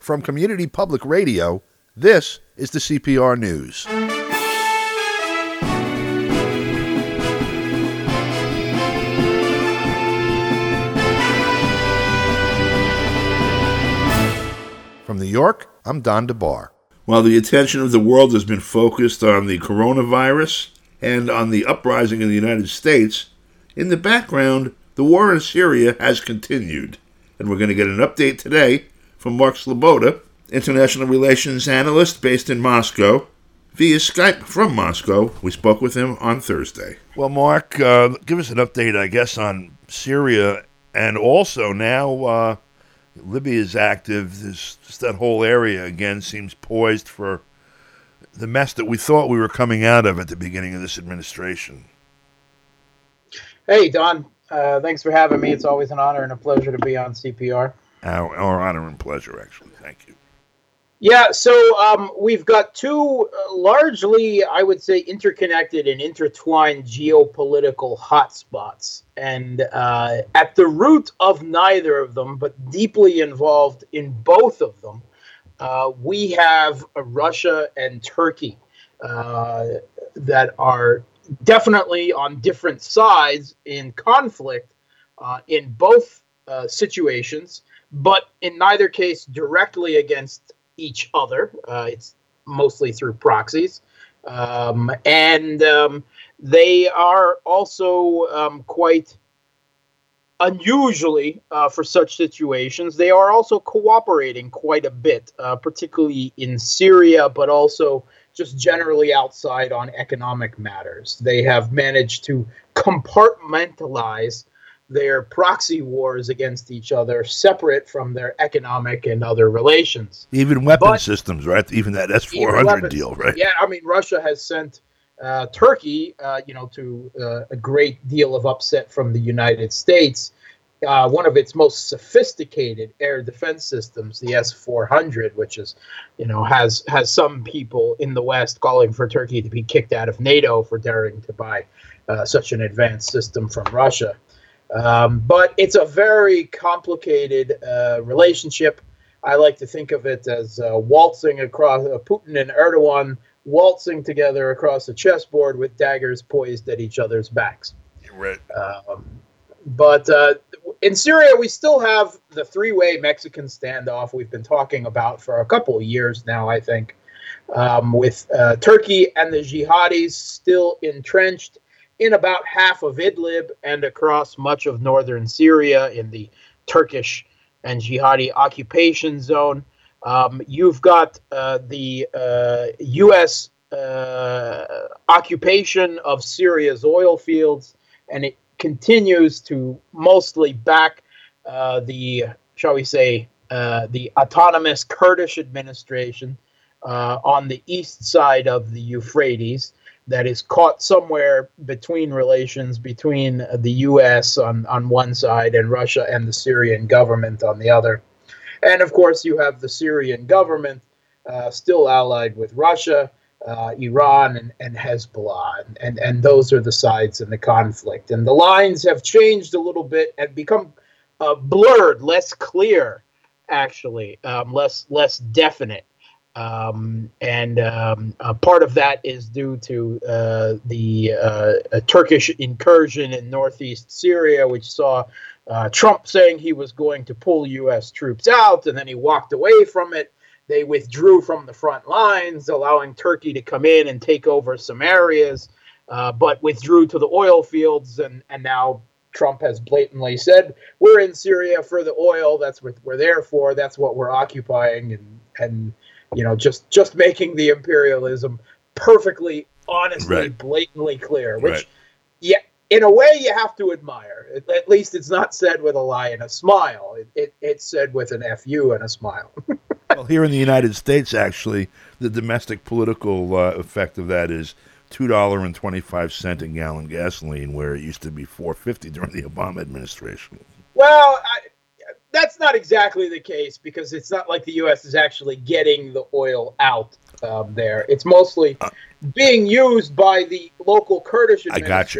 From Community Public Radio, this is the CPR News. From New York, I'm Don DeBar. While the attention of the world has been focused on the coronavirus and on the uprising in the United States, in the background, the war in Syria has continued. And we're going to get an update today from Mark Sleboda, international relations analyst based in Moscow, via Skype from Moscow. We spoke with him on Thursday. Well, Mark, give us an update, I guess, on Syria, and also now Libya is active. Just that whole area, again, seems poised for the mess that we thought we were coming out of at the beginning of this administration. Hey, Don. Thanks for having me. It's always an honor and a pleasure to be on CPR. Our honor and pleasure, actually. Thank you. Yeah, so we've got two largely, I would say, interconnected and intertwined geopolitical hotspots. And at the root of neither of them, but deeply involved in both of them, we have Russia and Turkey that are definitely on different sides in conflict in both situations, but in neither case directly against each other. It's mostly through proxies. And they are also quite unusually for such situations. They are also cooperating quite a bit, particularly in Syria, but also just generally outside on economic matters. They have managed to compartmentalize their proxy wars against each other separate from their economic and other relations. Even weapon systems, right? Even that S-400 deal, right? Yeah, I mean, Russia has sent Turkey, to a great deal of upset from the United States. One of its most sophisticated air defense systems, the S-400, which is, has some people in the West calling for Turkey to be kicked out of NATO for daring to buy such an advanced system from Russia. But it's a very complicated relationship. I like to think of it as waltzing across Putin and Erdogan waltzing together across a chessboard with daggers poised at each other's backs. Right. But in Syria, we still have the three-way Mexican standoff we've been talking about for a couple of years now, I think, with Turkey and the jihadis still entrenched in about half of Idlib and across much of northern Syria in the Turkish and jihadi occupation zone. You've got the U.S. Occupation of Syria's oil fields, and it continues to mostly back the autonomous Kurdish administration on the east side of the Euphrates that is caught somewhere between relations between the U.S. on one side and Russia and the Syrian government on the other. And, of course, you have the Syrian government still allied with Russia, Iran, and Hezbollah. And those are the sides in the conflict. And the lines have changed a little bit and become blurred, less clear, actually, less definite. Part of that is due to the Turkish incursion in northeast Syria, which saw Trump saying he was going to pull U.S. troops out, and then he walked away from it. They withdrew from the front lines, allowing Turkey to come in and take over some areas, but withdrew to the oil fields, and now Trump has blatantly said, we're in Syria for the oil, that's what we're there for, that's what we're occupying, and just making the imperialism perfectly, honestly, right, blatantly clear, which, right, yeah, in a way you have to admire. At least it's not said with a lie and a smile. It's said with an FU and a smile. Well, here in the United States, actually, the domestic political effect of that is $2.25 a gallon gasoline, where it used to be $4.50 during the Obama administration. Well, that's not exactly the case, because it's not like the U.S. is actually getting the oil out there. It's mostly being used by the local Kurdish administration.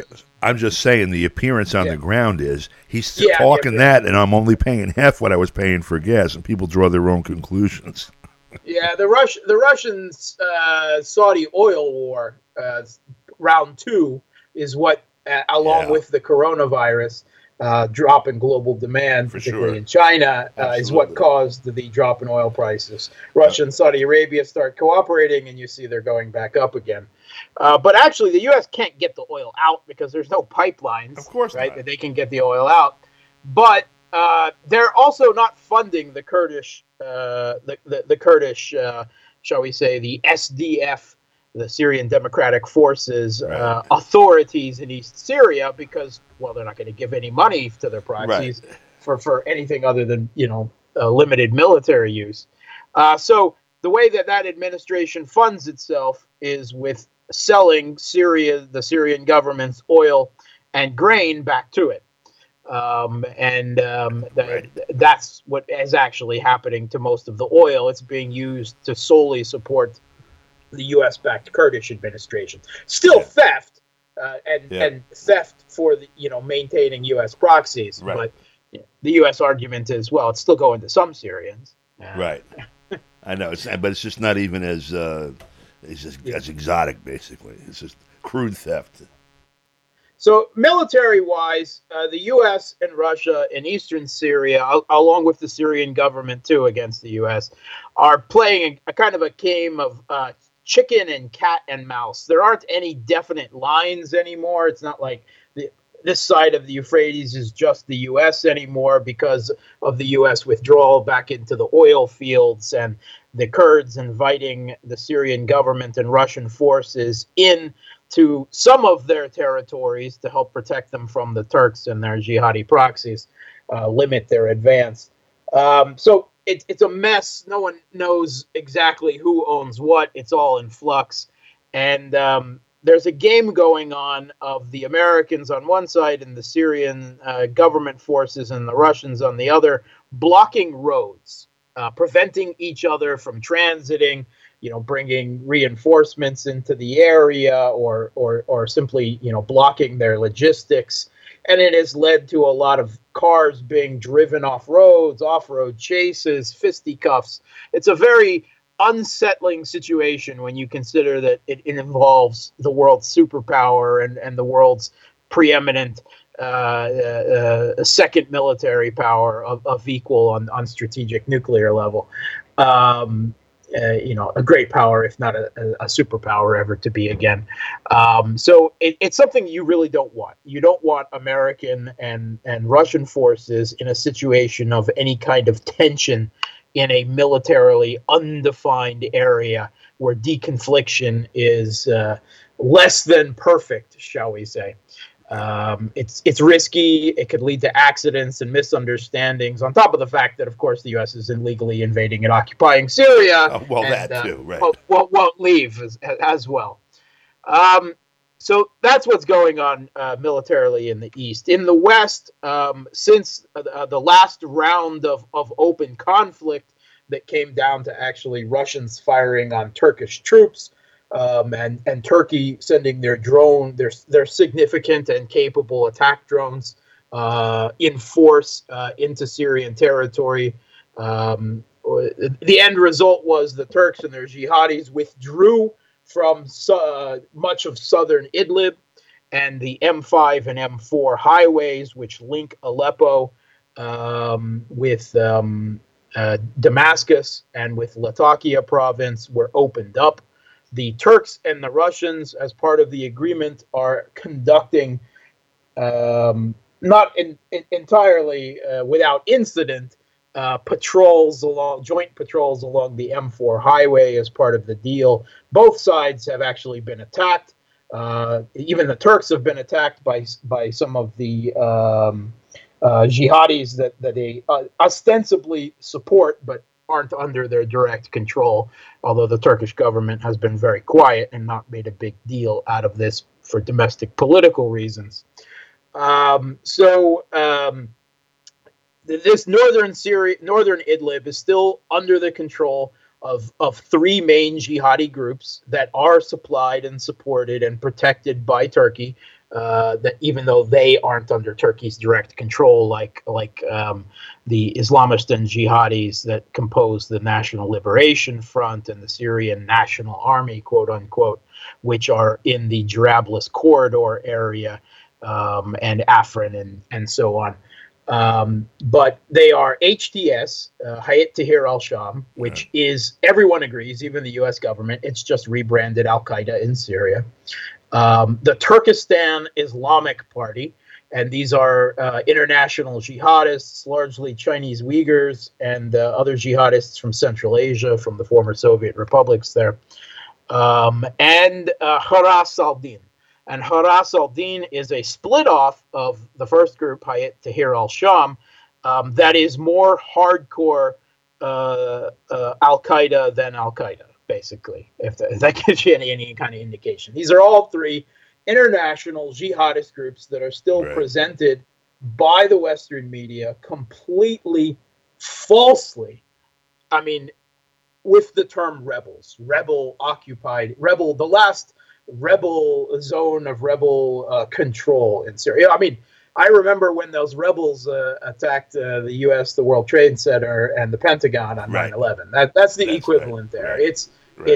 I'm just saying the appearance on the ground is he's Yeah, talking yeah. that, and I'm only paying half what I was paying for gas, and people draw their own conclusions. Yeah, the Russians Saudi oil war round 2 is what, along with the coronavirus drop in global demand, particularly in China, is what caused the drop in oil prices. Russia and Saudi Arabia start cooperating, and you see they're going back up again. But actually, the U.S. can't get the oil out because there's no pipelines, Of course right? not. That they can get the oil out. But they're also not funding the Kurdish, the Kurdish, shall we say, the SDF, the Syrian Democratic Forces authorities in East Syria, because, well, they're not going to give any money to their proxies for anything other than, limited military use. So the way that administration funds itself is with selling the Syrian government's oil and grain back to it. That's what is actually happening to most of the oil. It's being used to solely support the U.S.-backed Kurdish administration. Still theft, and theft for the maintaining U.S. proxies. But the U.S. argument is, well, it's still going to some Syrians. Right. I know, but it's just not even as exotic. Basically, it's just crude theft. So military-wise, the U.S. and Russia in eastern Syria, along with the Syrian government too against the U.S., are playing a kind of a game of chicken and cat and mouse. There aren't any definite lines anymore. It's not like this side of the Euphrates is just the U.S. anymore because of the U.S. withdrawal back into the oil fields and the Kurds inviting the Syrian government and Russian forces in to some of their territories to help protect them from the Turks and their jihadi proxies, limit their advance. So it's a mess. No one knows exactly who owns what. It's all in flux. And there's a game going on of the Americans on one side and the Syrian government forces and the Russians on the other, blocking roads, preventing each other from transiting, bringing reinforcements into the area or simply, blocking their logistics. And it has led to a lot of cars being driven off roads, off-road chases, fisticuffs. It's a very unsettling situation when you consider that it involves the world's superpower and the world's preeminent second military power of equal on strategic nuclear level. A great power, if not a superpower ever to be again. So it's something you really don't want. You don't want American and Russian forces in a situation of any kind of tension in a militarily undefined area where deconfliction is less than perfect, shall we say. It's risky. It could lead to accidents and misunderstandings, on top of the fact that, of course, the U.S. is illegally invading and occupying Syria. That too, right. Won't leave as well. So that's what's going on militarily in the East. In the West, since the last round of open conflict that came down to actually Russians firing on Turkish troops, and Turkey sending their significant and capable attack drones in force into Syrian territory. The end result was the Turks and their jihadis withdrew from much of southern Idlib and the M5 and M4 highways, which link Aleppo with Damascus and with Latakia province, were opened up. The Turks and the Russians, as part of the agreement, are conducting, not entirely without incident, joint patrols along the M4 highway as part of the deal. Both sides have actually been attacked. Even the Turks have been attacked by some of the jihadis that they ostensibly support, but aren't under their direct control, although the Turkish government has been very quiet and not made a big deal out of this for domestic political reasons. This northern Idlib is still under the control of three main jihadi groups that are supplied and supported and protected by Turkey, that even though they aren't under Turkey's direct control, like the Islamist and jihadis that compose the National Liberation Front and the Syrian National Army, quote unquote, which are in the Jarablus corridor area and Afrin and so on. But they are HTS, Hayat Tahrir al-Sham, which is, everyone agrees, even the U.S. government, it's just rebranded Al-Qaeda in Syria. The Turkestan Islamic Party, and these are international jihadists, largely Chinese Uyghurs and other jihadists from Central Asia, from the former Soviet republics there, and Haras al-Din. And Haras al-Din is a split-off of the first group, Hayat Tahrir al-Sham, that is more hardcore Al-Qaeda than Al-Qaeda, basically, if that gives you any kind of indication. These are all three international jihadist groups that are still presented by the Western media completely falsely. I mean, with the term rebels, rebel-occupied, rebel, the last rebel zone of rebel control in Syria. I mean, I remember when those rebels attacked the U.S., the World Trade Center, and the Pentagon on 9/11. That's the equivalent there. It's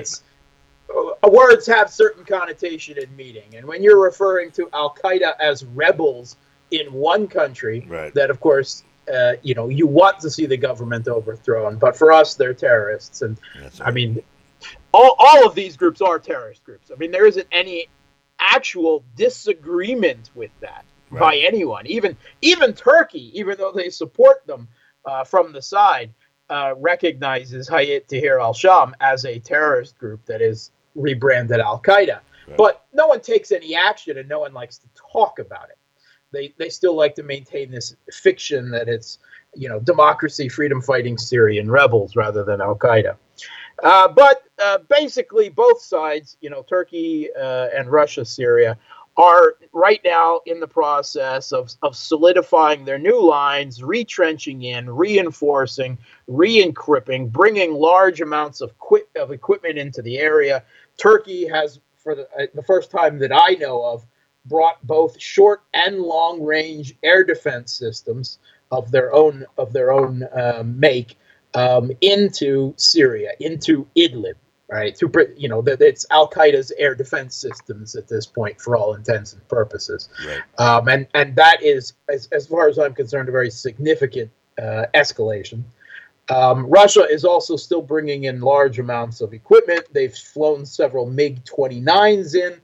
words have certain connotation in meaning, and when you're referring to Al-Qaeda as rebels in one country, that of course you want to see the government overthrown, but for us they're terrorists, and I mean. All of these groups are terrorist groups. I mean, there isn't any actual disagreement with that by anyone. Even Turkey, even though they support them from the side, recognizes Hayat Tahrir al-Sham as a terrorist group that is rebranded Al-Qaeda. But no one takes any action, and no one likes to talk about it. They still like to maintain this fiction that it's democracy, freedom-fighting Syrian rebels rather than Al-Qaeda. But basically, both sides, Turkey and Russia, Syria, are right now in the process of solidifying their new lines, retrenching in, reinforcing, re-equipping, bringing large amounts of equipment into the area. Turkey has, for the first time that I know of, brought both short and long-range air defense systems of their own make. Into Syria, into Idlib, right? It's Al-Qaeda's air defense systems at this point, for all intents and purposes. And that is, as far as I'm concerned, a very significant escalation. Russia is also still bringing in large amounts of equipment. They've flown several MiG-29s in,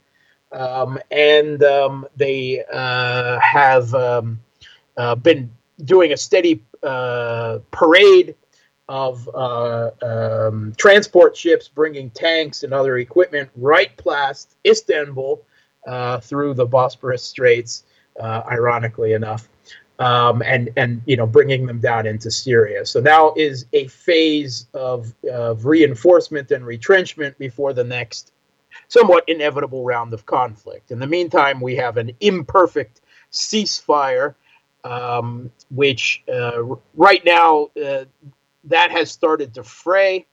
and they have been doing a steady parade of transport ships bringing tanks and other equipment right past Istanbul through the Bosporus Straits, ironically enough, and bringing them down into Syria. So now is a phase of reinforcement and retrenchment before the next somewhat inevitable round of conflict. In the meantime, we have an imperfect ceasefire, which right now that has started to fray.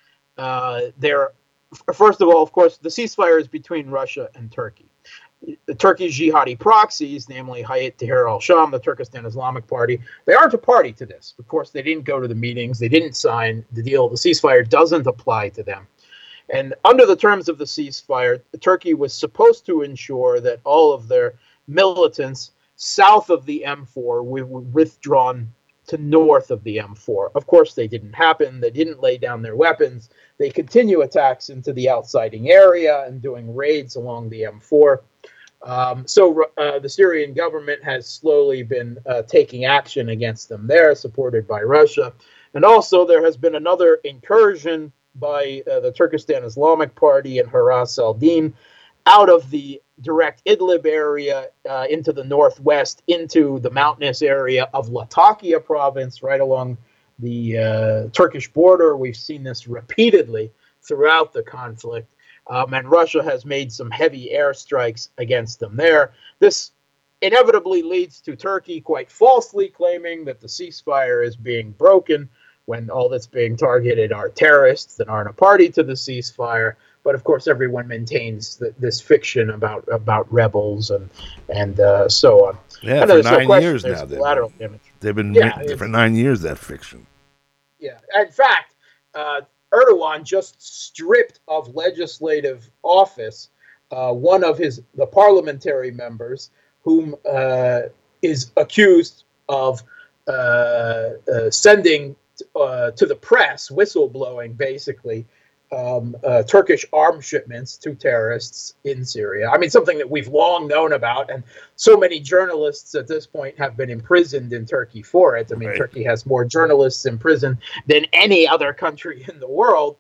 First of all, of course, the ceasefire is between Russia and Turkey. The Turkey's jihadi proxies, namely Hayat Tahrir al-Sham, the Turkestan Islamic Party, they aren't a party to this. Of course, they didn't go to the meetings. They didn't sign the deal. The ceasefire doesn't apply to them. And under the terms of the ceasefire, Turkey was supposed to ensure that all of their militants south of the M4 were withdrawn to north of the M4. Of course, they didn't happen. They didn't lay down their weapons. They continue attacks into the outsiding area and doing raids along the M4. So the Syrian government has slowly been taking action against them there, supported by Russia. And also there has been another incursion by the Turkestan Islamic Party and Haras al-Din out of the direct Idlib area into the northwest, into the mountainous area of Latakia province, right along the Turkish border. We've seen this repeatedly throughout the conflict. And Russia has made some heavy airstrikes against them there. This inevitably leads to Turkey quite falsely claiming that the ceasefire is being broken when all that's being targeted are terrorists that aren't a party to the ceasefire. But of course, everyone maintains this fiction about rebels and so on. Yeah, for 9 years now. They've been for 9 years, that fiction. Yeah. In fact, Erdogan just stripped of legislative office one of the parliamentary members, whom is accused of sending to the press, whistleblowing, basically, Turkish arms shipments to terrorists in Syria. I mean, something that we've long known about, and so many journalists at this point have been imprisoned in Turkey for it. I mean, right. Turkey has more journalists in prison than any other country in the world.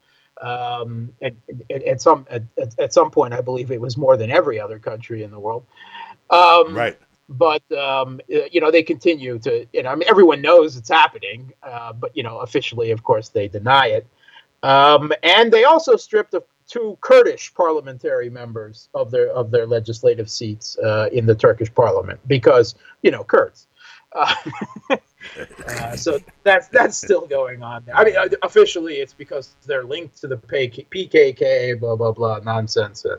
At some point, I believe it was more than every other country in the world. Right. But they continue to. I mean, everyone knows it's happening, but officially, of course, they deny it. And they also stripped of 2 Kurdish parliamentary members of their legislative seats in the Turkish parliament because Kurds. So that's still going on there. I mean, officially, it's because they're linked to the PKK, blah blah blah nonsense. So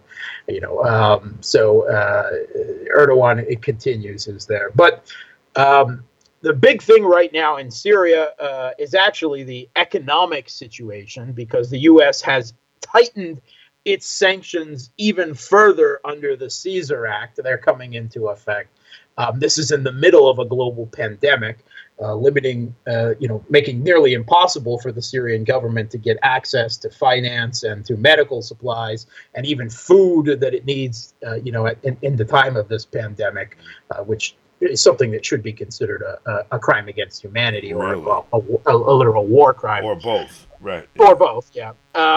Erdogan, it continues, is there, but. The big thing right now in Syria is actually the economic situation, because the U.S. has tightened its sanctions even further under the Caesar Act. They're coming into effect. This is in the middle of a global pandemic, limiting, making nearly impossible for the Syrian government to get access to finance and to medical supplies and even food that it needs, in the time of this pandemic, which is something that should be considered a crime against humanity, or a literal war crime, or both, right? Or both, yeah.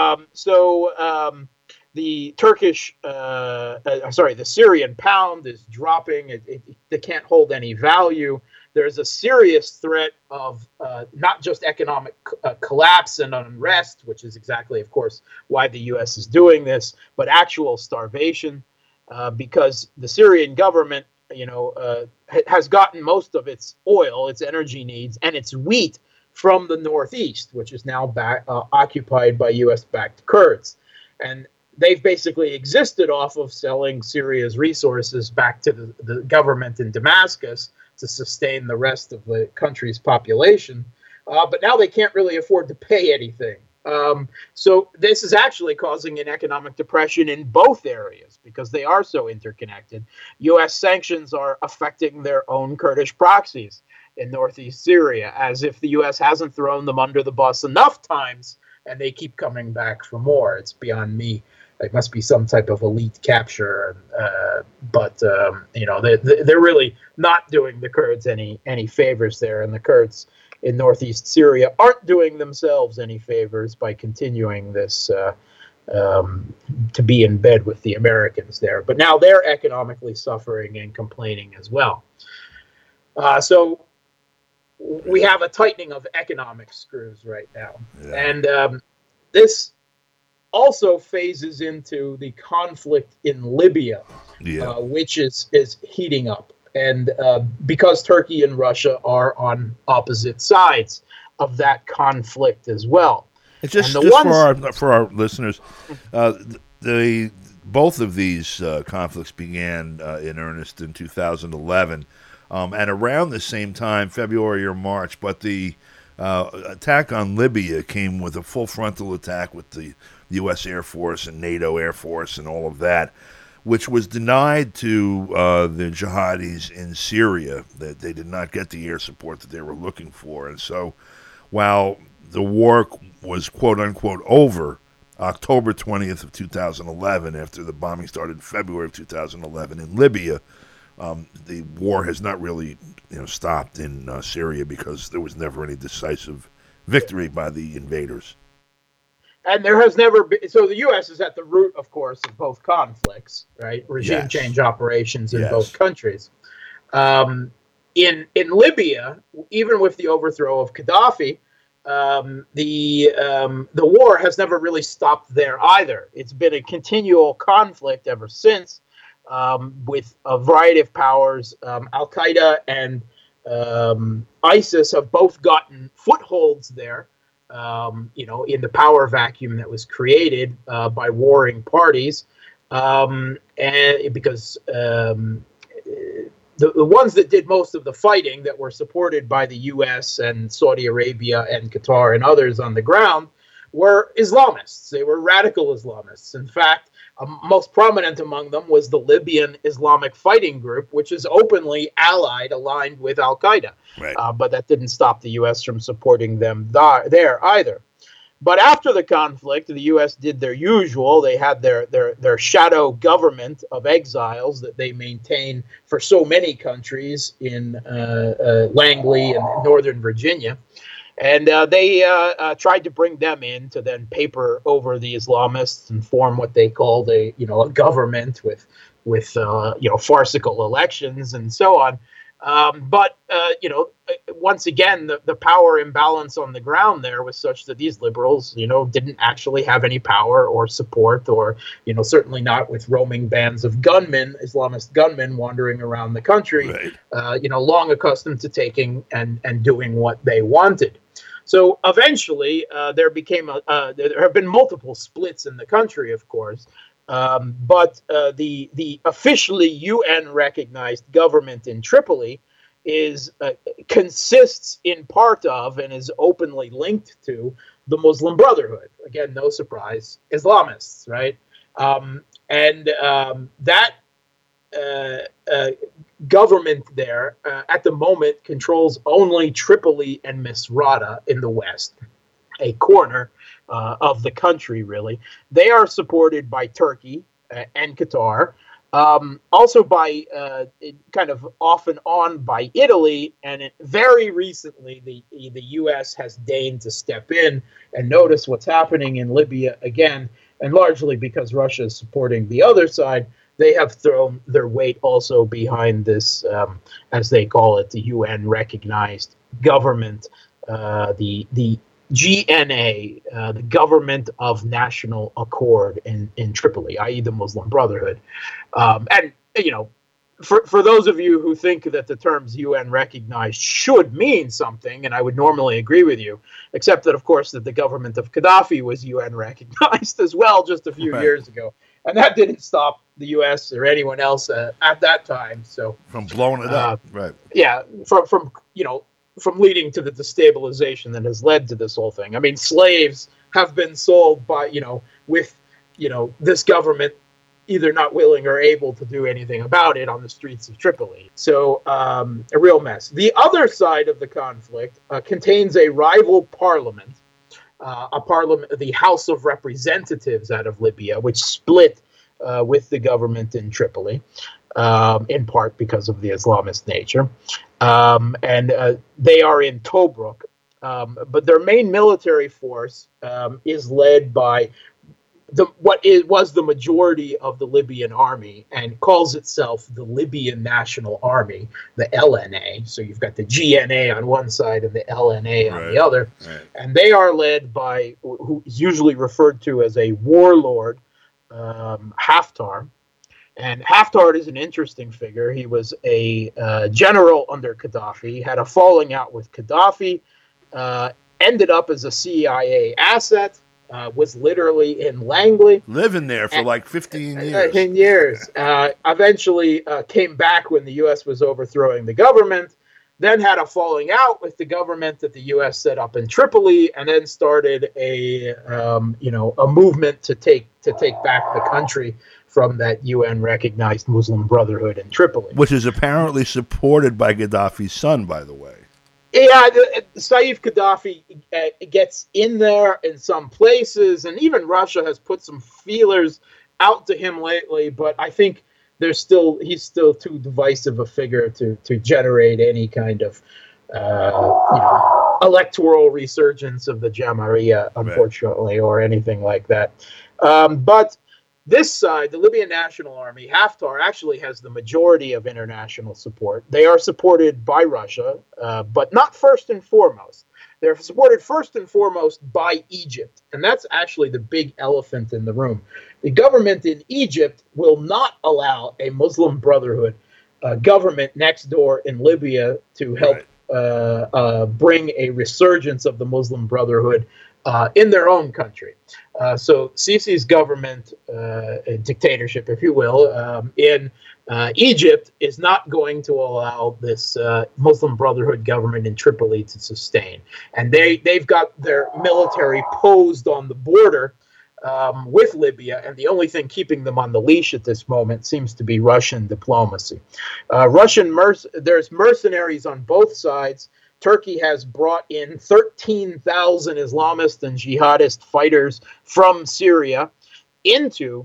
The the Syrian pound is dropping. They can't hold any value. There's a serious threat of not just economic collapse and unrest, which is exactly, of course, why the U.S. is doing this, but actual starvation, because the Syrian government has gotten most of its oil, its energy needs, and its wheat from the northeast, which is now occupied by U.S.-backed Kurds. And they've basically existed off of selling Syria's resources back to the government in Damascus to sustain the rest of the country's population. But now they can't really afford to pay anything. So this is actually causing an economic depression in both areas because they are so interconnected. U.S. sanctions are affecting their own Kurdish proxies in northeast Syria, as if the U.S. hasn't thrown them under the bus enough times, and they keep coming back for more. It's beyond me. It must be some type of elite capture, but they're really not doing the Kurds any favors there, and the Kurds in northeast Syria aren't doing themselves any favors by continuing this to be in bed with the Americans there. But now they're economically suffering and complaining as well. So we have a tightening of economic screws right now. Yeah. And this also phases into the conflict in Libya, which is heating up. And because Turkey and Russia are on opposite sides of that conflict as well. It's just for our listeners, both of these conflicts began in earnest in 2011, and around the same time, February or March. But the attack on Libya came with a full frontal attack with the U.S. Air Force and NATO Air Force and all of that, which was denied to the jihadis in Syria, that they did not get the air support that they were looking for. And so while the war was quote-unquote over October 20th of 2011, after the bombing started in February of 2011 in Libya, the war has not really stopped in Syria because there was never any decisive victory by the invaders. And there has never been. So the U.S. is at the root, of course, of both conflicts, right? Regime change operations in both countries. In Libya, even with the overthrow of Gaddafi, the war has never really stopped there either. It's been a continual conflict ever since, with a variety of powers. Al Qaeda and ISIS have both gotten footholds there. in the power vacuum that was created by warring parties, and because the ones that did most of the fighting that were supported by the U.S. and Saudi Arabia and Qatar and others on the ground were Islamists. They were radical Islamists. In fact, most prominent among them was the Libyan Islamic Fighting Group, which is openly aligned with Al-Qaeda. Right. But that didn't stop the U.S. from supporting them there either. But after the conflict, the U.S. did their usual. They had their shadow government of exiles that they maintain for so many countries in Langley and Northern Virginia. And they tried to bring them in to then paper over the Islamists and form what they called a government with farcical elections and so on. But once again, the power imbalance on the ground there was such that these liberals, didn't actually have any power or support, or, certainly not with roaming bands of gunmen, Islamist gunmen wandering around the country, right. Long accustomed to taking and doing what they wanted. So eventually, there have been multiple splits in the country, of course. But the officially UN-recognized government in Tripoli consists in part of and is openly linked to the Muslim Brotherhood. Again, no surprise, Islamists, right? That government there at the moment controls only Tripoli and Misrata in the west, a corner of the country, really. They are supported by Turkey and Qatar, also by kind of off and on by Italy, and very recently the U.S. has deigned to step in and notice what's happening in Libya again, and largely because Russia is supporting the other side. They have thrown their weight also behind this, as they call it, the UN-recognized government, the GNA, the Government of National Accord in Tripoli, i.e. the Muslim Brotherhood. For those of you who think that the terms UN recognized should mean something, and I would normally agree with you, except that, of course, that the government of Gaddafi was UN recognized as well just a few years ago. And that didn't stop the U.S. or anyone else at that time. So from blowing it up, right? Yeah, from leading to the destabilization that has led to this whole thing. I mean, slaves have been sold by, with this government either not willing or able to do anything about it on the streets of Tripoli. So a real mess. The other side of the conflict contains a rival parliament, the House of Representatives out of Libya, which split with the government in Tripoli, in part because of the Islamist nature. And they are in Tobruk. But their main military force is led by was the majority of the Libyan army and calls itself the Libyan National Army, the LNA. So you've got the GNA on one side and the LNA on the other. Right. And they are led by who is usually referred to as a warlord, Haftar. And Haftar is an interesting figure. He was a general under Gaddafi, had a falling out with Gaddafi, ended up as a CIA asset, was literally in Langley. Living there for like 15 years. Eventually came back when the U.S. was overthrowing the government, then had a falling out with the government that the U.S. set up in Tripoli, and then started a movement to take back the country from that UN-recognized Muslim Brotherhood in Tripoli. Which is apparently supported by Gaddafi's son, by the way. Yeah, Saif Gaddafi gets in there in some places, and even Russia has put some feelers out to him lately, but I think he's still too divisive a figure to generate any kind of electoral resurgence of the Jamahiriya, unfortunately, or anything like that. But this side, the Libyan National Army, Haftar actually has the majority of international support. They are supported by Russia, but not first and foremost. They're supported first and foremost by Egypt, and that's actually the big elephant in the room. The government in Egypt will not allow a Muslim Brotherhood government next door in Libya to help bring a resurgence of the Muslim Brotherhood in their own country. So Sisi's government, dictatorship, if you will, in Egypt is not going to allow this Muslim Brotherhood government in Tripoli to sustain. And they've got their military posed on the border with Libya, and the only thing keeping them on the leash at this moment seems to be Russian diplomacy. There's mercenaries on both sides. Turkey has brought in 13,000 Islamist and jihadist fighters from Syria into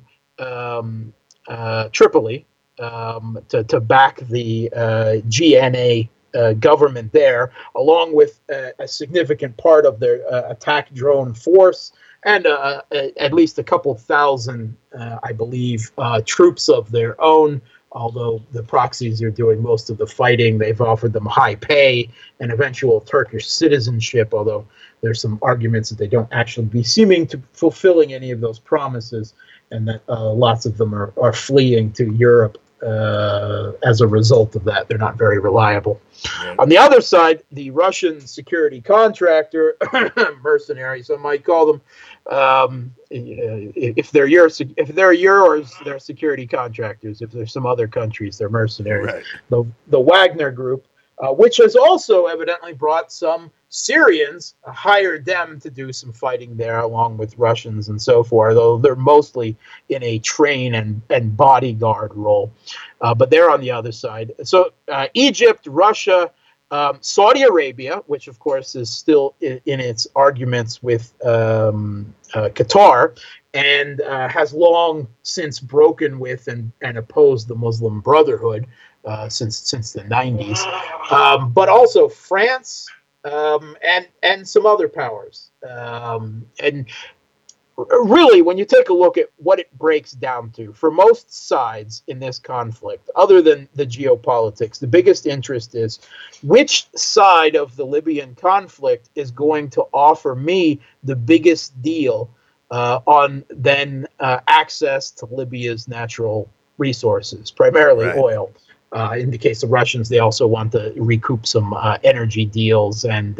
Tripoli to back the GNA government there, along with a significant part of their attack drone force and at least a couple thousand, I believe, troops of their own. Although the proxies are doing most of the fighting, they've offered them high pay and eventual Turkish citizenship, although there's some arguments that they don't actually be seeming to fulfilling any of those promises, and that lots of them are fleeing to Europe as a result of that. They're not very reliable. Right. On the other side, the Russian security contractor, mercenaries, I might call them, if they're yours, they're security contractors. If there's some other countries, they're mercenaries. Right. The Wagner Group, which has also evidently brought some Syrians, hired them to do some fighting there, along with Russians and so forth, though they're mostly in a train and bodyguard role. But they're on the other side. So Egypt, Russia, Saudi Arabia, which of course is still in its arguments with Qatar, and has long since broken with and opposed the Muslim Brotherhood since the 90s, but also France and some other powers. And really, when you take a look at what it breaks down to, for most sides in this conflict, other than the geopolitics, the biggest interest is which side of the Libyan conflict is going to offer me the biggest deal on then access to Libya's natural resources, primarily oil. In the case of Russians, they also want to recoup some energy deals and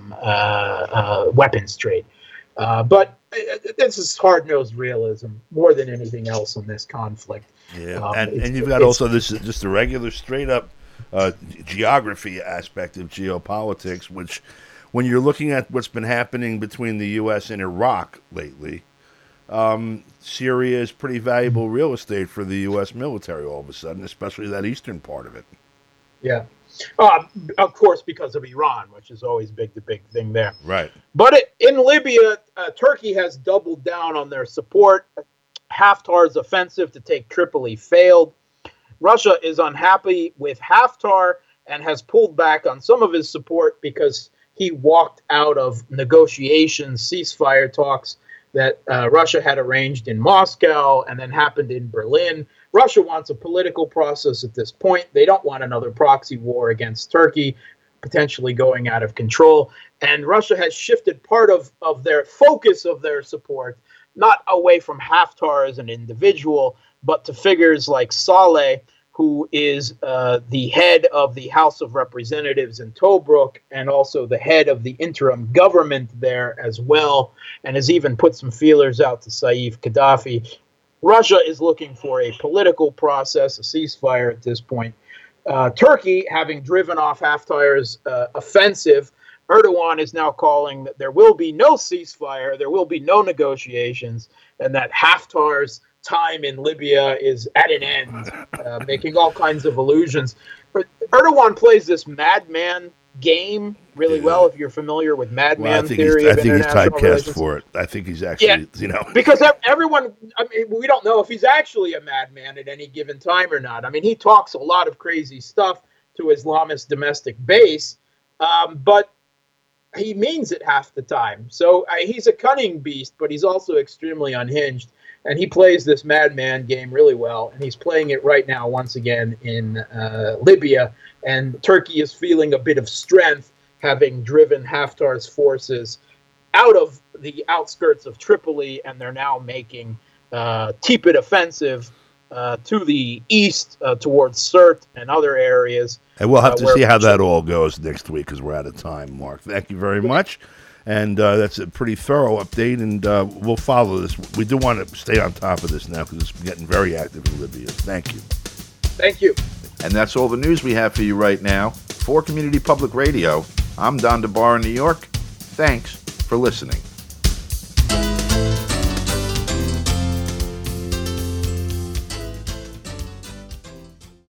weapons trade. But this is hard-nosed realism more than anything else in this conflict. Yeah, and you've got also this just a regular straight-up geography aspect of geopolitics, which when you're looking at what's been happening between the U.S. and Iraq lately, Syria is pretty valuable real estate for the U.S. military all of a sudden, especially that eastern part of it. Yeah. Of course, because of Iran, which is always the big thing there. Right. But in Libya, Turkey has doubled down on their support. Haftar's offensive to take Tripoli failed. Russia is unhappy with Haftar and has pulled back on some of his support because he walked out of negotiations, ceasefire talks that Russia had arranged in Moscow and then happened in Berlin. Russia wants a political process at this point. They don't want another proxy war against Turkey, potentially going out of control. And Russia has shifted part of their focus of their support, not away from Haftar as an individual, but to figures like Saleh, who is the head of the House of Representatives in Tobruk and also the head of the interim government there as well, and has even put some feelers out to Saif Gaddafi. Russia is looking for a political process, a ceasefire at this point. Turkey, having driven off Haftar's offensive, Erdogan is now calling that there will be no ceasefire, there will be no negotiations, and that Haftar's time in Libya is at an end, making all kinds of allusions. But Erdogan plays this madman game really well, if you're familiar with madman theory. I think he's typecast for it. I think he's actually, because everyone, I mean, we don't know if he's actually a madman at any given time or not. I mean, he talks a lot of crazy stuff to Islamist domestic base, but he means it half the time. So he's a cunning beast, but he's also extremely unhinged. And he plays this madman game really well, and he's playing it right now once again in Libya. And Turkey is feeling a bit of strength, having driven Haftar's forces out of the outskirts of Tripoli, and they're now making Tipit offensive to the east towards Sirte and other areas. And we'll have to where- see how that all goes next week because we're out of time, Mark. Thank you very much. And that's a pretty thorough update, and we'll follow this. We do want to stay on top of this now because it's getting very active in Libya. Thank you. Thank you. And that's all the news we have for you right now. For Community Public Radio, I'm Don DeBar in New York. Thanks for listening.